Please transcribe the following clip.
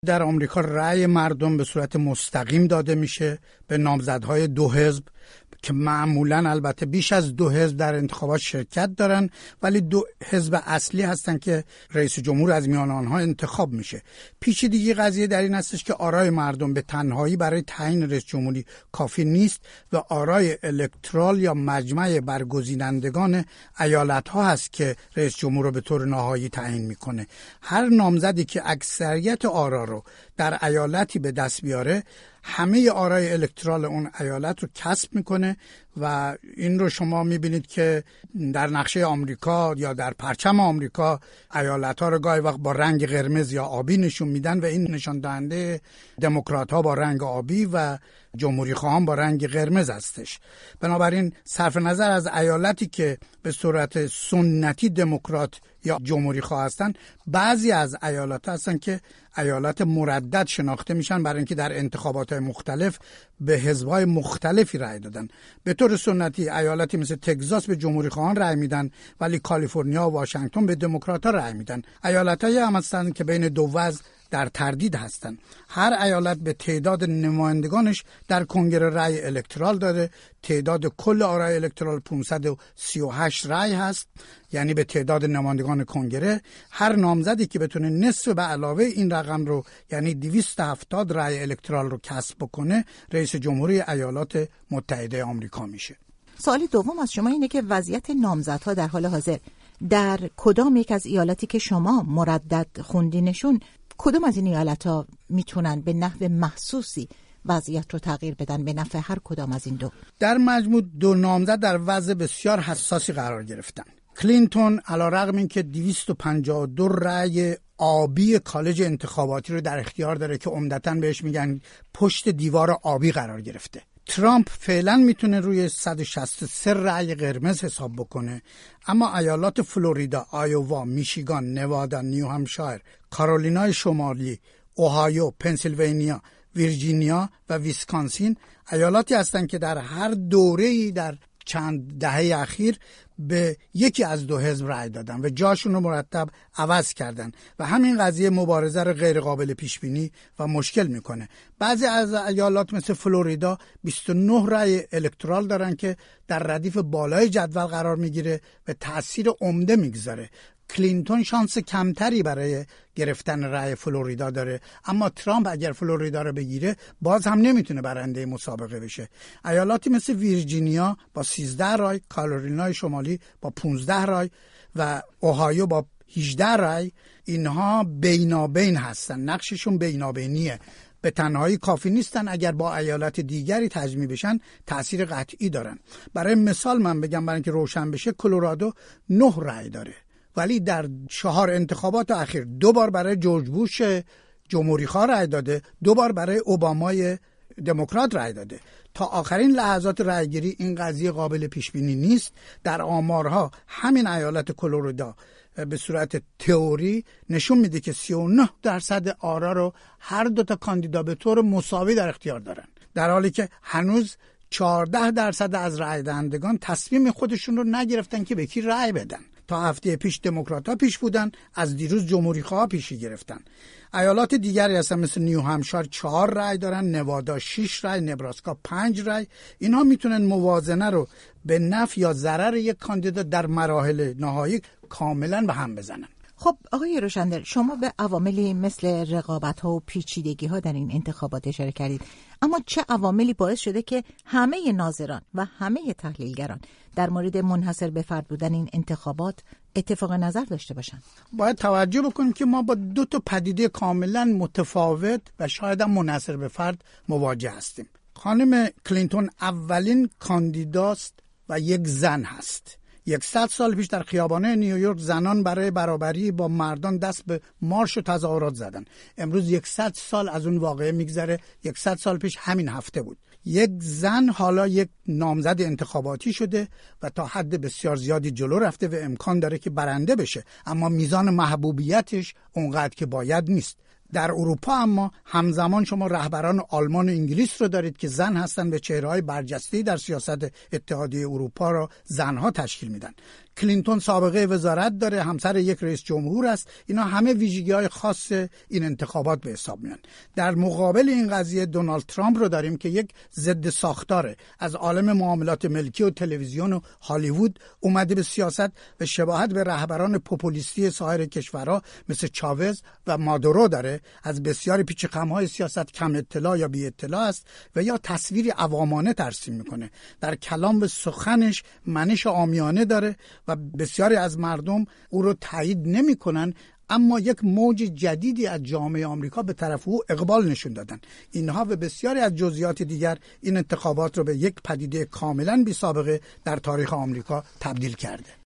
در آمریکا رأی مردم به صورت مستقیم داده میشه به نامزدهای دو حزب که معمولاً البته بیش از دو حزب در انتخابات شرکت دارن، ولی دو حزب اصلی هستن که رئیس جمهور از میان آنها انتخاب میشه. پیچیدگی قضیه در این هستش که آرای مردم به تنهایی برای تعیین رئیس جمهوری کافی نیست و آرای الکترال یا مجمع برگزینندگان ایالت‌ها هست که رئیس جمهور رو به طور نهایی تعیین میکنه. هر نامزدی که اکثریت آرا رو در ایالتی به دست بیاره همه آرای الکترال اون ایالت رو کسب میکنه و این رو شما میبینید که در نقشه آمریکا یا در پرچم آمریکا ایالت‌ها رو گاهی وقت با رنگ قرمز یا آبی نشون میدن و این نشان دهنده دموکرات‌ها با رنگ آبی و جمهوری خواهان با رنگ قرمز هستش. بنابراین صرف نظر از ایالتی که به صورت سنتی دموکرات یا جمهوری خواه هستن، بعضی از ایالات هستن که ایالات مردد شناخته میشن برای اینکه در انتخابات مختلف به حزب‌های مختلفی رأی دادن. به طور سنتی ایالتی مثل تگزاس به جمهوری خواهان رأی میدن ولی کالیفرنیا و واشنگتن به دموکرات‌ها رأی میدن. ایالت‌هایی هم هستن که بین دو وضع در تردید هستند. هر ایالت به تعداد نمایندگانش در کنگره رأی الکترال داره. تعداد کل آرای الکترال 538 رأی هست، یعنی به تعداد نمایندگان کنگره. هر نامزدی که بتونه نصف به علاوه این رقم رو، یعنی 270 رأی الکترال رو کسب بکنه، رئیس جمهوری ایالات متحده آمریکا میشه. سوال دوم از شما اینه که وضعیت نامزدها در حال حاضر در کدام یک از ایالاتی که شما مردد خوندینشون، کدوم از این ایالت‌ها میتونن به نحو محسوسی وضعیت رو تغییر بدن به نفع هر کدام از این دو؟ در مجموع دو نامزد در وضع بسیار حساسی قرار گرفتن. کلینتون علیرغم اینکه 252 رأی آبی کالج انتخاباتی رو در اختیار داره که عمدتاً بهش میگن پشت دیوار آبی قرار گرفته. ترامپ فعلا میتونه روی 163 رأی قرمز حساب بکنه، اما ایالات فلوریدا، آیووا، میشیگان، نوادا، نیوهمشایر، کارولینای شمالی، اوهایو، پنسیلوانیا، ویرجینیا و ویسکانسین ایالاتی هستند که در هر دوره‌ای در چند دهه اخیر به یکی از دو حزب رأی دادن و جاشون رو مرتب عوض کردن و همین قضیه مبارزه رو غیر قابل پیش بینی و مشکل میکنه. بعضی از ایالات مثل فلوریدا 29 رأی الکترال دارن که در ردیف بالای جدول قرار میگیره و تأثیر عمده میگذاره. کلینتون شانس کمتری برای گرفتن رأی فلوریدا داره، اما ترامپ اگر فلوریدا رو بگیره باز هم نمیتونه برنده مسابقه بشه. ایالاتی مثل ویرجینیا با 13 رأی، کارولینای شمالی با 15 رأی و اوهایو با 18 رأی، اینها بینابین هستن، نقششون بینابینیه. به تنهایی کافی نیستن، اگر با ایالات دیگری تجمیع بشن تأثیر قطعی دارن. برای مثال من بگم برای اینکه روشن بشه، کلرادو 9 رأی داره ولی در 4 انتخابات اخیر 2 بار برای جورج بوش جمهوری خواه رأی داده، 2 بار برای اوبامای دموکرات رأی داده. تا آخرین لحظات رأیگیری این قضیه قابل پیش بینی نیست. در آمارها همین ایالت کلرادو به صورت تئوری نشون میده که 39% آرا رو هر دو تا کاندیدا به طور مساوی در اختیار دارن، در حالی که هنوز 14% از رأی دهندگان تصمیم خودشون رو نگرفتن که به کی رأی بدن. تا هفته پیش دموکرات‌ها پیش بودن، از دیروز جمهوری خواه پیشی گرفتن. ایالات دیگری هستن مثل نیوهمشایر 4 رأی دارن، نوادا 6 رأی، نبراسکا 5 رأی. اینها میتونن موازنه رو به نفع یا ضرر یک کاندیدا در مراحل نهایی کاملا به هم بزنن. خب آقای روشندر، شما به عواملی مثل رقابت‌ها و پیچیدگی‌ها در این انتخابات اشاره کردید، اما چه عواملی باعث شده که همه ناظران و همه تحلیلگران در مورد منحصر به فرد بودن این انتخابات اتفاق نظر داشته باشند؟ باید توجه بکنیم که ما با 2 تا پدیده کاملا متفاوت و شاید هم منحصر به فرد مواجه هستیم. خانم کلینتون اولین کاندیداست و یک زن هست. 100 سال پیش در خیابان‌های نیویورک زنان برای برابری با مردان دست به مارش و تظاهرات زدن. امروز 100 سال از اون واقعه میگذره. 100 سال پیش همین هفته بود. یک زن حالا یک نامزد انتخاباتی شده و تا حد بسیار زیادی جلو رفته و امکان داره که برنده بشه، اما میزان محبوبیتش اونقدر که باید نیست. در اروپا اما همزمان شما رهبران آلمان و انگلیس رو دارید که زن هستن و چهره‌های برجسته‌ای در سیاست اتحادیه اروپا را زنها تشکیل میدن. کلینتون سابقه وزارت داره، همسر یک رئیس جمهور است. اینا همه ویژگی‌های خاص این انتخابات به حساب میان. در مقابل این قضیه دونالد ترامپ رو داریم که یک ضد ساختاره، از عالم معاملات ملکی و تلویزیون و هالیوود اومده به سیاست و شباهت به رهبران پوپولیستی سایر کشورها مثل چاوز و مادورو داره. از بسیار پیچ خم‌های سیاست کم اطلاع یا بی اطلاع است و یا تصویری عوامانه ترسیم میکنه. در کلام و سخنش منش عامیانه داره و بسیاری از مردم او رو تایید نمیکنن، اما یک موج جدیدی از جامعه آمریکا به طرف او اقبال نشون دادن. اینها و بسیاری از جزئیات دیگر این انتخابات رو به یک پدیده کاملا بی سابقه در تاریخ آمریکا تبدیل کرده.